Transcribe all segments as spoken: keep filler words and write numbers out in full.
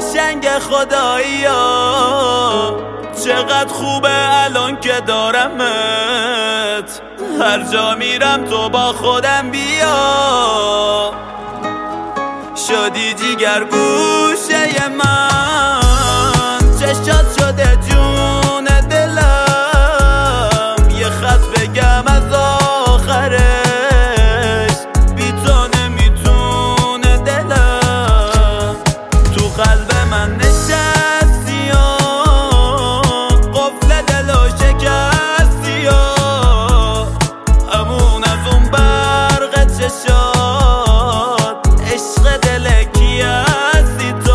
قشنگ خدایی ها، چقدر خوبه الان که دارمت. هر جا میرم تو با خودم بیا، شدی جیگر گوشه من، چشات شده جون دلم. یه خط بگم از آخرش، بی تو نمیتونه دلم. تو قلب من نشستی و قفل دلو شکستی و امون از اون برق چشات، عشق دل کی هستی تو.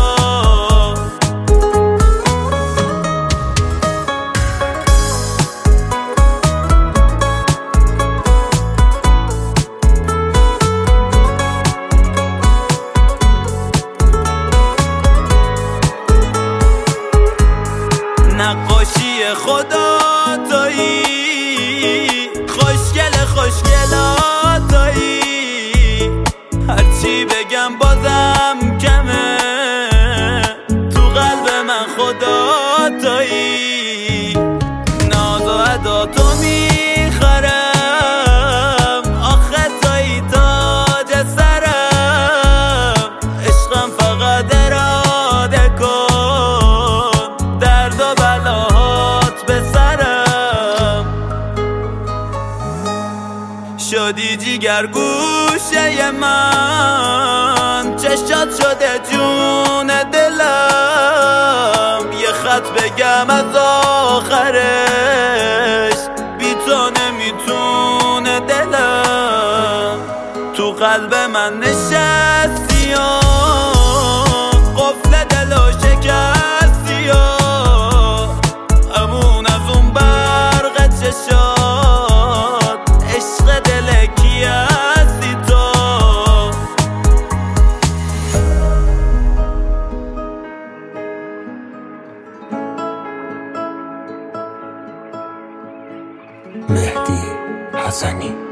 نقاشی خدا تویی، خوشگل خوشگلاتایی. هرچی بگم بازم کمه، تو قلب من خدا تویی. ناز و ادا تو میخرم، آخه تویی تاج سرم. عشقم فقط اراده کن، درد و بلاهات به سرم. شدی جیگر گوشه من، چشات شده جون دلم. یه خط بگم از آخرش، بی تو نمیتونه دلم. تو قلب من نشستی و قفل دلو شکستی و امون از اون برق چشات، عشق دل کی هستی تو. مهدی حسنی.